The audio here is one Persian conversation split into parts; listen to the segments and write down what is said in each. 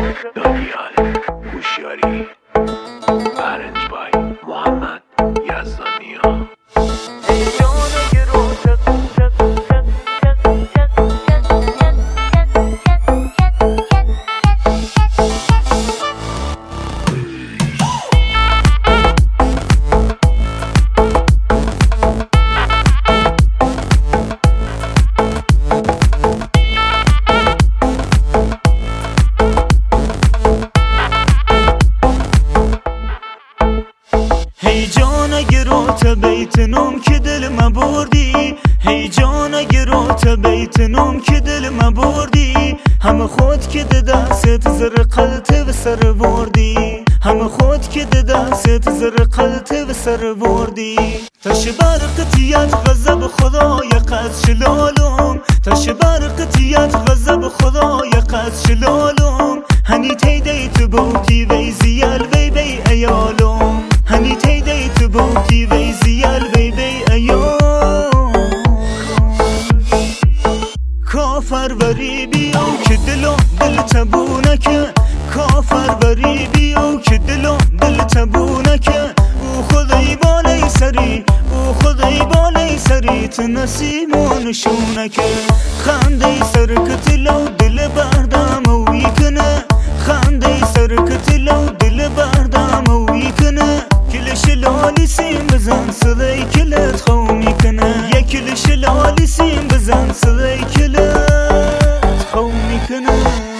دانیال هوشیاری ارنج بای محمد یزدانیا. هی جان اگه رو تا بیت نوم که دل ما بردی، هی جان اگه رو تا بیت نوم که دل ما بردی، همه خود که ده دست زر قلته و سر بردی، همه خود که ده دست زر قلته و سر بردی. تش برقتیت غضب خدای قد شلالم، تش برقتیت غضب خدای قد شلالم، هنی تیدیت بودی وی زیال وی بی ایالم، هنی تیدیت بودی وی زیال وی بی ایالم. کافر وری بیو که دلو دل تبونکه، کافر وری بیو که دلو دل تبونکه، او خدای بالای سری، او خدای بالای سری تنسیمون شونکه، خنده سرکتلو دل بردم و یکنه، خنده سرکتلو دل بردم و یکنه، کلش لالی سیم بزن صدای کلت خومی کنه، یک کلش لالی سیم بزن صدای کلت خومی کنه.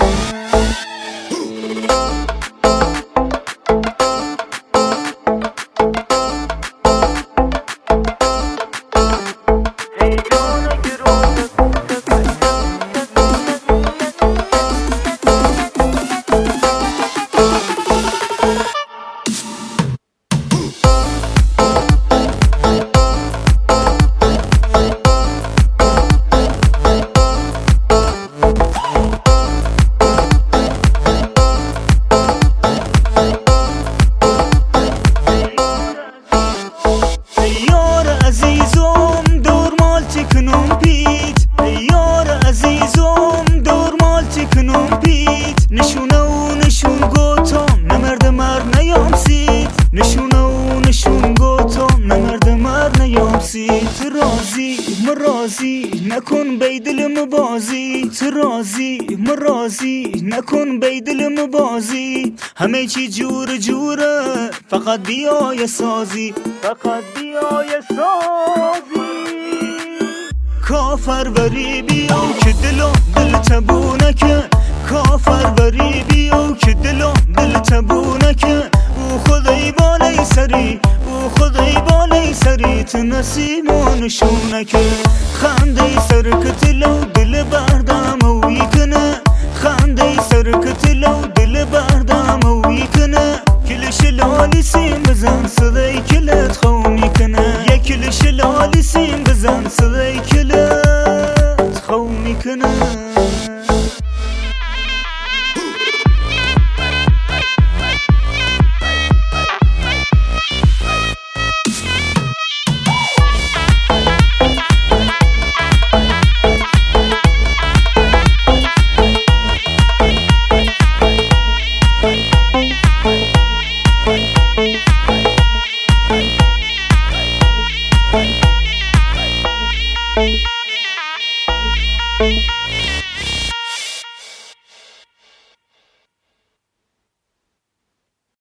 نشونه و نشون گوتم نمرد مرد نیام سید، نشونه و نشون گوتم نمرد مرد نیام سید. رازی مرازی نکن بیدل مبازی، رازی مرازی نکن بیدل مبازی، همه چی جور جوره فقط بیای سازی، فقط بیای سازی. کافر وری بیو که دلو دل تبونکه، کافر وری بیو که دلو دل تبونکه، او خدای بالای سری، او خدای بالای سری تنسیمون شونکه، خنده سرکتلو دل بردم و یکنه، خنده سرکتلو دل بردم و یکنه، کلش لالی سیم بزن صدای کلت خومی کنه، یک کلش لالی سیم بزن صدای کلت خومی کنه.